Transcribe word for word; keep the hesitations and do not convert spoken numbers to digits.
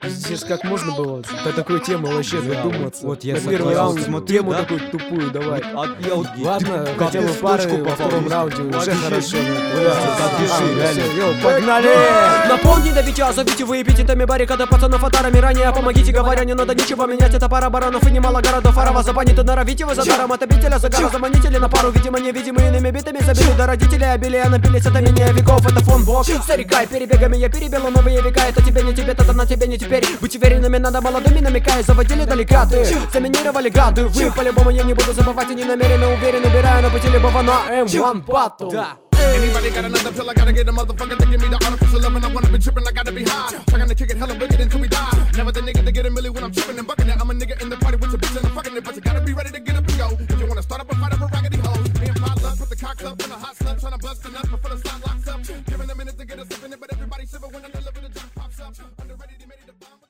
Пиздец, как можно было до такой темы вообще задуматься? Вот я на первый согласен. раунд Смотри, тему да? такую тупую давай. А я вот Ладно, как хотя бы ты в пары точку во попал, втором если- раунде уже Подожди, хорошо. подожди, реально. Йоу, погнали! Напомни, давите, а зовите вы эпитетами баррикады пацанов атарами ранее. Помогите, говоря, не надо ничего менять. Это пара баранов и немало городов. Арава забанит и норовите вы за даром от обителя. Загара заманители на пару, видимо, невидимые иными битами. Забили до родителей, обилия напились, это менее веков. Это фон бог, старика и перебегами я перебила новые века. Это тебе не тебе, это на тебе не теперь. Быть уверенными надо молодыми, намекая, заводили далека ты. Заминировали гады, вы по-любому я не буду забывать. Они намеренно уверен, убираю на пути любого на эм один батл. Anybody got another pill? I gotta get a motherfucker to give me the artificial love, and I wanna be tripping. I gotta be high. Trying to kick it hella wicked until we die. Never the nigga to get a milli when I'm tripping and bucking it. I'm a nigga in the party with your bitch and I'm fucking it, but you gotta be ready to get up and go. If you wanna start up a fight over raggedy hoes, me and Pop Love put the cocks up in a hot slut, trying to bust the nuts before the slot locks up. Giving a minute to get us up in it, but everybody shiver when I deliver the jump pops up. Under ready to ready to bomb.